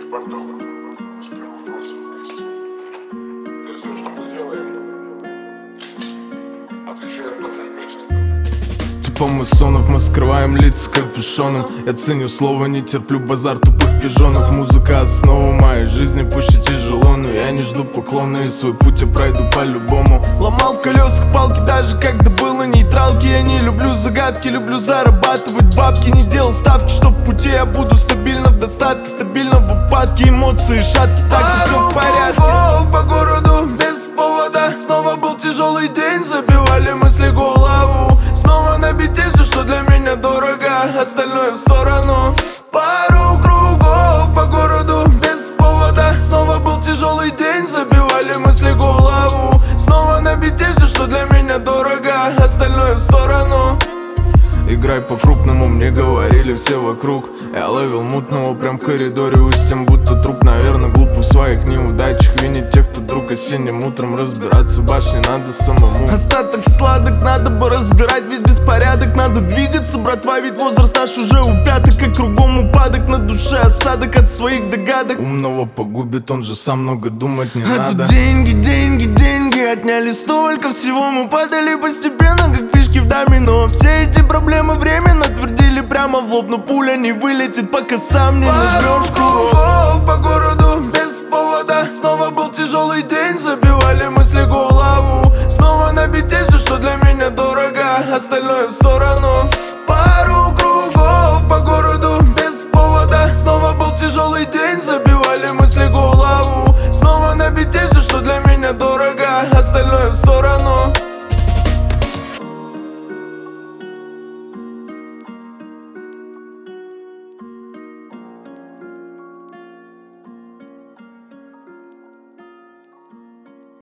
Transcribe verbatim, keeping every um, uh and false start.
портал с первого класса вместе. Ты знаешь, что мы делаем? Отвечаем тоже вместе. Типа масонов, мы скрываем лица капюшоном. Я ценю слово, не терплю базар тупых пижонов. Музыка основа моей жизни, пусть и тяжело, но я не жду поклона, и свой путь я пройду по-любому. Ломал в колесах палки, даже когда был на нейтралке. Я не люблю загадки, люблю зарабатывать бабки. Не делал ставки, что в пути я буду стабильно в достатке, стабильно в упадке. Эмоции шатки, так и все в порядке. По городу без повода, снова был тяжелый день, забивали мысли голову. Снова на бите все, что для меня дорого, остальное в сторону. Пару кругов по городу без повода, снова был тяжелый день, забивали мысли голову. Снова на бите все, что для меня дорого, остальное в сторону. Играй по-крупному, мне говорили все вокруг. Я ловил мутного прям в коридоре у стен, будто труп. Наверное, глупо в своих неудачах винить тех, кто друг осенним утром. Разбираться в башне надо самому. Остаток сладок, надо бы разбирать весь беспорядок. Надо двигаться, братва, ведь возраст наш уже у пяток. И кругом упадок, на душе осадок от своих догадок. Умного погубит, он же сам, много думать не а надо. Тут деньги, деньги, деньги, отняли столько всего. Мы падали постепенно, как фишки в домино. Все эти проблемы временно твердили прямо в лоб, но пуля не вылетит, пока сам не нажмешь кругов по городу без повода. Снова был тяжелый день, забивали мысли голову. Снова на бите все, что для меня дорого, остальное в сторону.